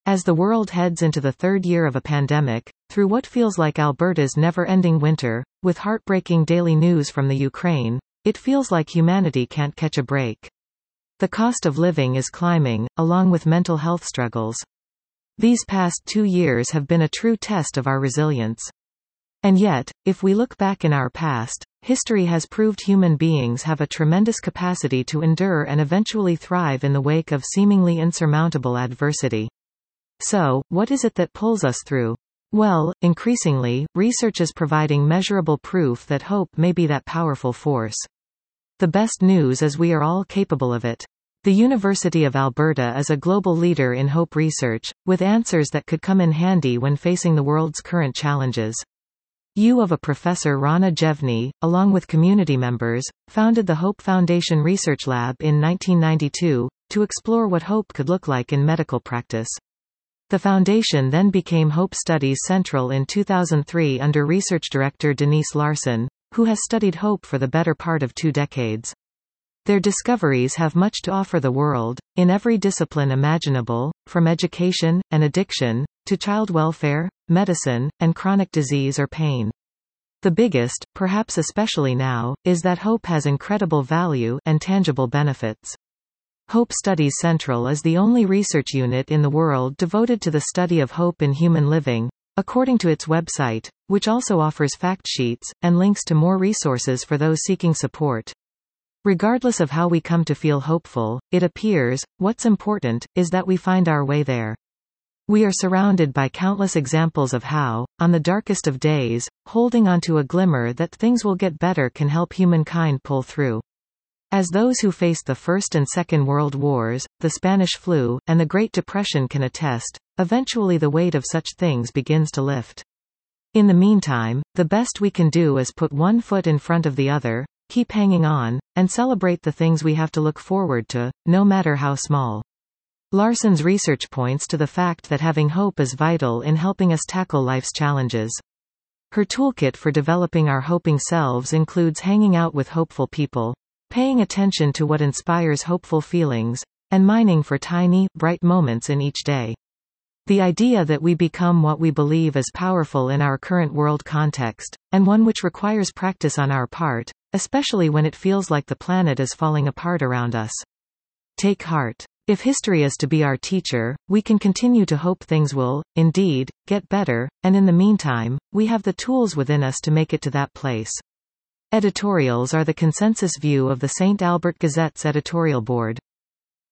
As the world heads into the third year of a pandemic, through what feels like Alberta's never-ending winter, with heartbreaking daily news from the Ukraine, it feels like humanity can't catch a break. The cost of living is climbing, along with mental health struggles. These past 2 years have been a true test of our resilience. And yet, if we look back in our past, history has proved human beings have a tremendous capacity to endure and eventually thrive in the wake of seemingly insurmountable adversity. So, what is it that pulls us through? Well, increasingly, research is providing measurable proof that hope may be that powerful force. The best news is we are all capable of it. The University of Alberta is a global leader in hope research, with answers that could come in handy when facing the world's current challenges. U of A Professor Rana Jevni, along with community members, founded the Hope Foundation Research Lab in 1992, to explore what hope could look like in medical practice. The foundation then became Hope Studies Central in 2003 under research director Denise Larson, who has studied hope for the better part of 2 decades. Their discoveries have much to offer the world, in every discipline imaginable, from education and addiction, to child welfare, medicine, and chronic disease or pain. The biggest, perhaps especially now, is that hope has incredible value and tangible benefits. Hope Studies Central is the only research unit in the world devoted to the study of hope in human living, according to its website, which also offers fact sheets and links to more resources for those seeking support. Regardless of how we come to feel hopeful, it appears, what's important, is that we find our way there. We are surrounded by countless examples of how, on the darkest of days, holding on to a glimmer that things will get better can help humankind pull through. As those who faced the First and Second World Wars, the Spanish flu, and the Great Depression can attest, eventually the weight of such things begins to lift. In the meantime, the best we can do is put one foot in front of the other, keep hanging on, and celebrate the things we have to look forward to, no matter how small. Larson's research points to the fact that having hope is vital in helping us tackle life's challenges. Her toolkit for developing our hoping selves includes hanging out with hopeful people, paying attention to what inspires hopeful feelings, and mining for tiny, bright moments in each day. The idea that we become what we believe is powerful in our current world context, and one which requires practice on our part, especially when it feels like the planet is falling apart around us. Take heart. If history is to be our teacher, we can continue to hope things will, indeed, get better, and in the meantime, we have the tools within us to make it to that place. Editorials are the consensus view of the St. Albert Gazette's editorial board.